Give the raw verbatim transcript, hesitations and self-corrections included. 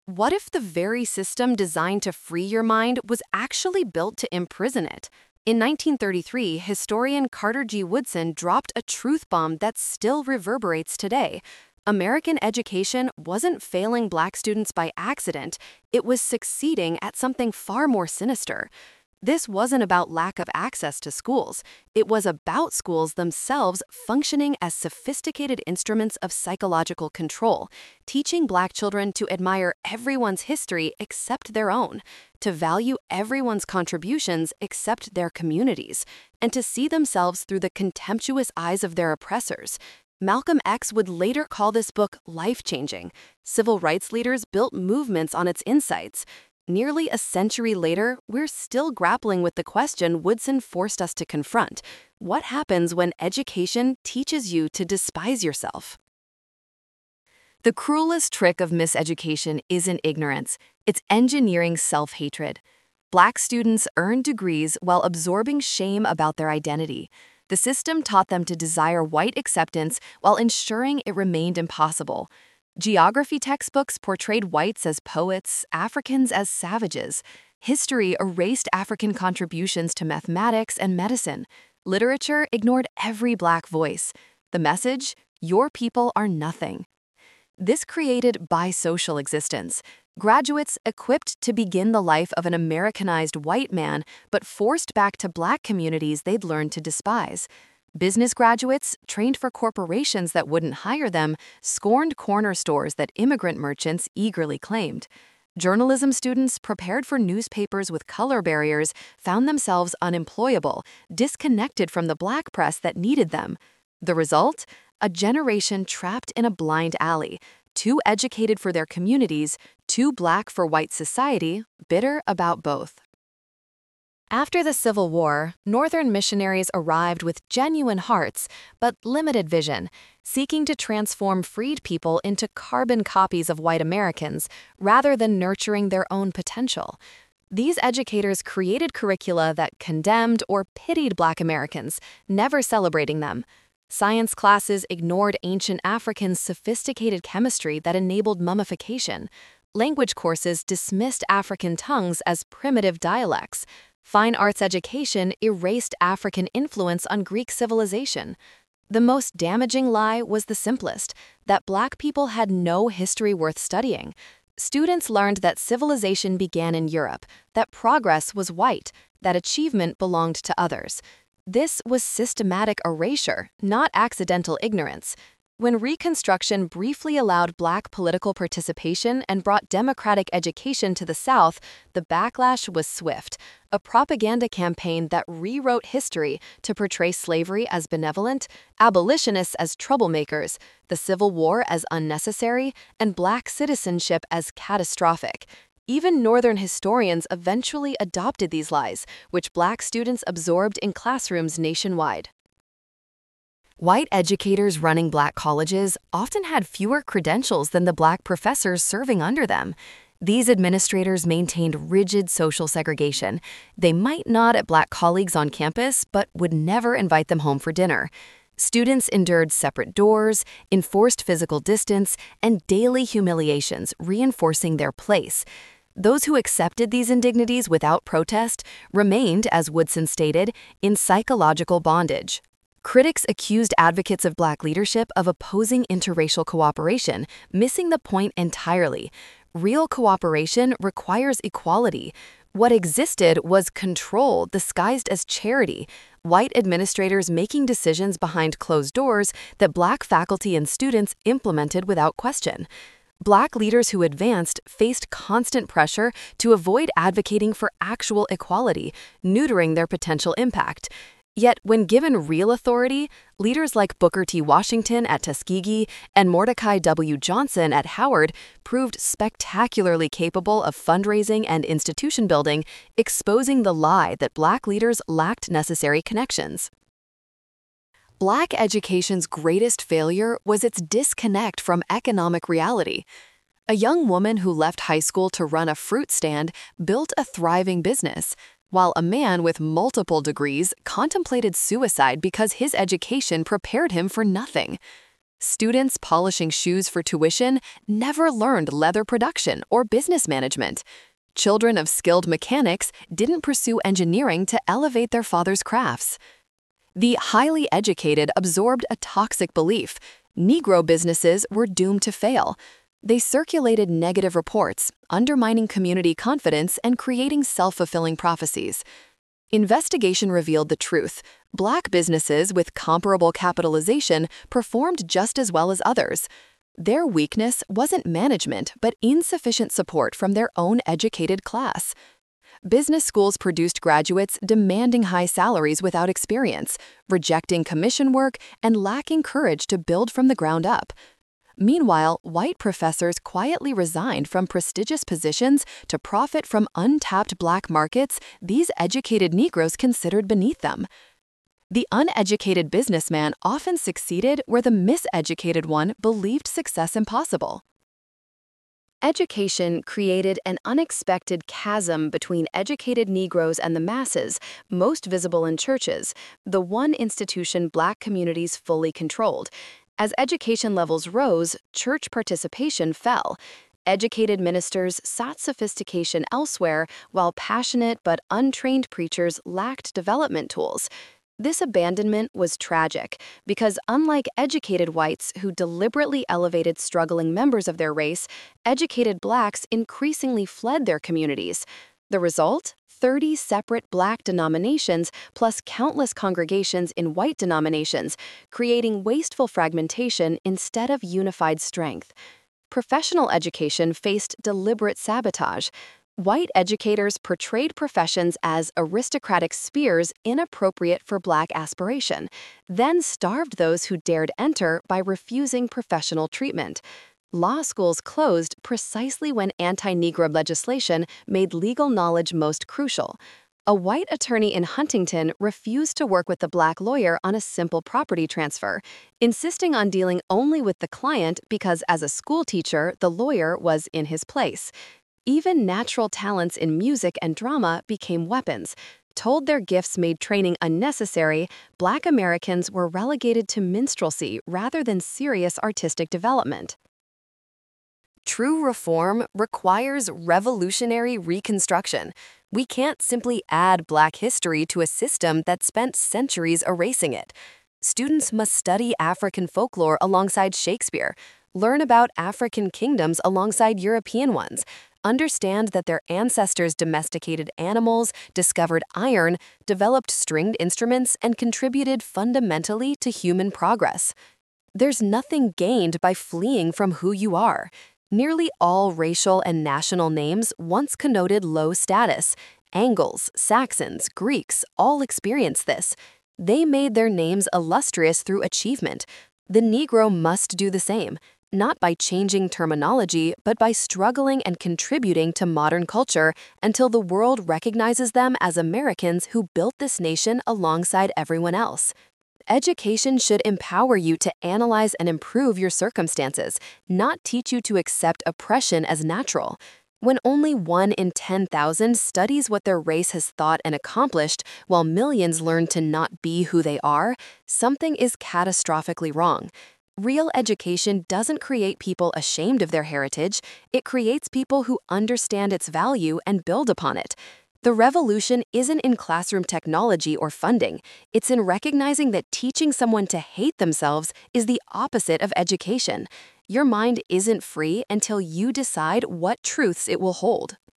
What if the very system designed to free your mind was actually built to imprison it? In nineteen thirty-three, historian Carter G. Woodson dropped a truth bomb that still reverberates today. American education wasn't failing black students by accident, it was succeeding at something far more sinister. This wasn't about lack of access to schools. It was about schools themselves functioning as sophisticated instruments of psychological control, teaching black children to admire everyone's history except their own, to value everyone's contributions except their communities, and to see themselves through the contemptuous eyes of their oppressors. Malcolm X would later call this book life-changing. Civil rights leaders built movements on its insights. Nearly a century later, we're still grappling with the question Woodson forced us to confront. What happens when education teaches you to despise yourself? The cruelest trick of miseducation isn't ignorance, it's engineering self-hatred. Black students earned degrees while absorbing shame about their identity. The system taught them to desire white acceptance while ensuring it remained impossible. Geography textbooks portrayed whites as poets, Africans as savages. History erased African contributions to mathematics and medicine. Literature ignored every black voice. The message: your people are nothing. This created bisocial existence. Graduates equipped to begin the life of an Americanized white man, but forced back to black communities they'd learned to despise. Business graduates, trained for corporations that wouldn't hire them, scorned corner stores that immigrant merchants eagerly claimed. Journalism students, prepared for newspapers with color barriers, found themselves unemployable, disconnected from the black press that needed them. The result? A generation trapped in a blind alley, too educated for their communities, too black for white society, bitter about both. After the Civil War, Northern missionaries arrived with genuine hearts, but limited vision, seeking to transform freed people into carbon copies of white Americans, rather than nurturing their own potential. These educators created curricula that condemned or pitied Black Americans, never celebrating them. Science classes ignored ancient Africans' sophisticated chemistry that enabled mummification. Language courses dismissed African tongues as primitive dialects. Fine arts education erased African influence on Greek civilization. The most damaging lie was the simplest, that Black people had no history worth studying. Students learned that civilization began in Europe, that progress was white, that achievement belonged to others. This was systematic erasure, not accidental ignorance. When Reconstruction briefly allowed Black political participation and brought democratic education to the South, the backlash was swift, a propaganda campaign that rewrote history to portray slavery as benevolent, abolitionists as troublemakers, the Civil War as unnecessary, and Black citizenship as catastrophic. Even Northern historians eventually adopted these lies, which Black students absorbed in classrooms nationwide. White educators running Black colleges often had fewer credentials than the Black professors serving under them. These administrators maintained rigid social segregation. They might nod at Black colleagues on campus, but would never invite them home for dinner. Students endured separate doors, enforced physical distance, and daily humiliations, reinforcing their place. Those who accepted these indignities without protest remained, as Woodson stated, in psychological bondage. Critics accused advocates of Black leadership of opposing interracial cooperation, missing the point entirely. Real cooperation requires equality. What existed was control disguised as charity, white administrators making decisions behind closed doors that Black faculty and students implemented without question. Black leaders who advanced faced constant pressure to avoid advocating for actual equality, neutering their potential impact. Yet, when given real authority, leaders like Booker T. Washington at Tuskegee and Mordecai W. Johnson at Howard proved spectacularly capable of fundraising and institution building, exposing the lie that Black leaders lacked necessary connections. Black education's greatest failure was its disconnect from economic reality. A young woman who left high school to run a fruit stand built a thriving business, while a man with multiple degrees contemplated suicide because his education prepared him for nothing. Students polishing shoes for tuition never learned leather production or business management. Children of skilled mechanics didn't pursue engineering to elevate their father's crafts. The highly educated absorbed a toxic belief: Negro businesses were doomed to fail. They circulated negative reports, undermining community confidence and creating self-fulfilling prophecies. Investigation revealed the truth: Black businesses with comparable capitalization performed just as well as others. Their weakness wasn't management, but insufficient support from their own educated class. Business schools produced graduates demanding high salaries without experience, rejecting commission work, and lacking courage to build from the ground up. Meanwhile, white professors quietly resigned from prestigious positions to profit from untapped Black markets these educated Negroes considered beneath them. The uneducated businessman often succeeded where the miseducated one believed success impossible. Education created an unexpected chasm between educated Negroes and the masses, most visible in churches, the one institution Black communities fully controlled. As education levels rose, church participation fell. Educated ministers sought sophistication elsewhere, while passionate but untrained preachers lacked development tools. This abandonment was tragic because, unlike educated whites who deliberately elevated struggling members of their race, educated Blacks increasingly fled their communities. The result? thirty separate Black denominations plus countless congregations in white denominations, creating wasteful fragmentation instead of unified strength. Professional education faced deliberate sabotage. White educators portrayed professions as aristocratic spheres inappropriate for Black aspiration, then starved those who dared enter by refusing professional treatment. Law schools closed precisely when anti-Negro legislation made legal knowledge most crucial. A white attorney in Huntington refused to work with the Black lawyer on a simple property transfer, insisting on dealing only with the client because, as a school teacher, the lawyer was in his place. Even natural talents in music and drama became weapons. Told their gifts made training unnecessary, Black Americans were relegated to minstrelsy rather than serious artistic development. True reform requires revolutionary reconstruction. We can't simply add Black history to a system that spent centuries erasing it. Students must study African folklore alongside Shakespeare, learn about African kingdoms alongside European ones, understand that their ancestors domesticated animals, discovered iron, developed stringed instruments, and contributed fundamentally to human progress. There's nothing gained by fleeing from who you are. Nearly all racial and national names once connoted low status. Angles, Saxons, Greeks all experienced this. They made their names illustrious through achievement. The Negro must do the same, not by changing terminology, but by struggling and contributing to modern culture until the world recognizes them as Americans who built this nation alongside everyone else. Education should empower you to analyze and improve your circumstances, not teach you to accept oppression as natural. When only one in ten thousand studies what their race has thought and accomplished, while millions learn to not be who they are, something is catastrophically wrong. Real education doesn't create people ashamed of their heritage, it creates people who understand its value and build upon it. The revolution isn't in classroom technology or funding. It's in recognizing that teaching someone to hate themselves is the opposite of education. Your mind isn't free until you decide what truths it will hold.